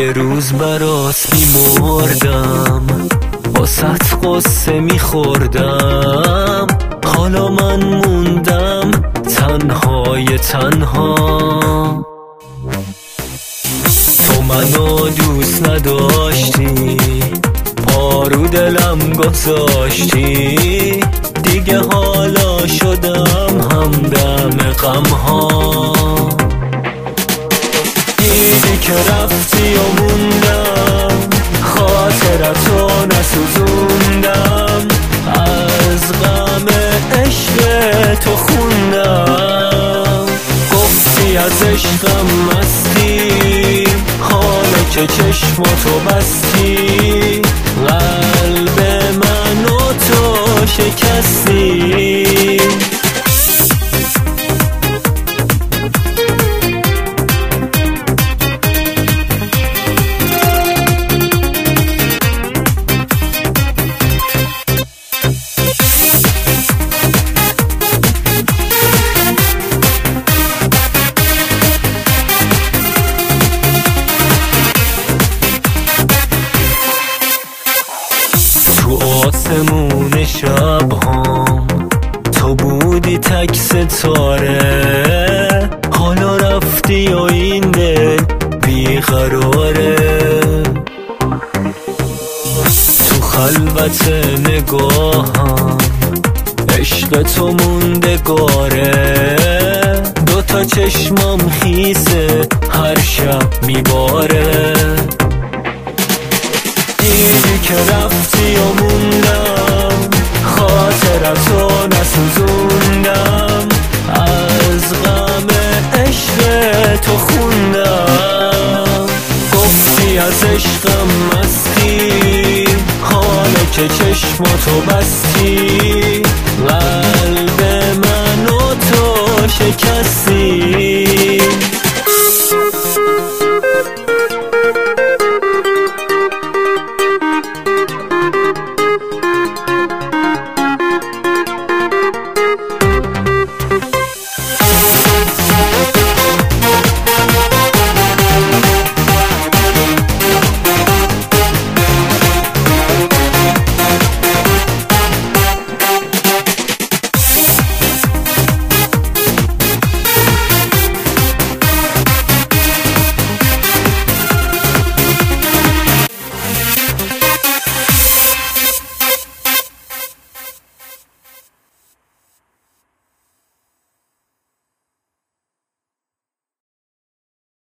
یه روز برات میمردم، باست قصه میخوردم. حالا من موندم تنهای تنها. تو منو دوست نداشتی، پارو دلم گذاشتی. دیگه حالا شدم همدم غمها. دیدی که رفتی و موندم، خاطرتو نسوزوندم. از غم عشق تو خوندم. گفتی از عشقم مستی، حالا که چشماتو بستی. قلب منو تو شکستی. تو آسمون شبهام تو بودی تک ستاره. حالا رفتی و این دل بیقراره. تو خلوت نگاهم عشق تو موندگاره. دوتا چشمام خیسه هر شب میباره. دیدی که رفتی و موندم، خاطرتو نسوزوندم. از غم عشق تو خوندم. گفتی از عشقم مستی، حالا که چشماتو بستی. قلب منو تو شکستی.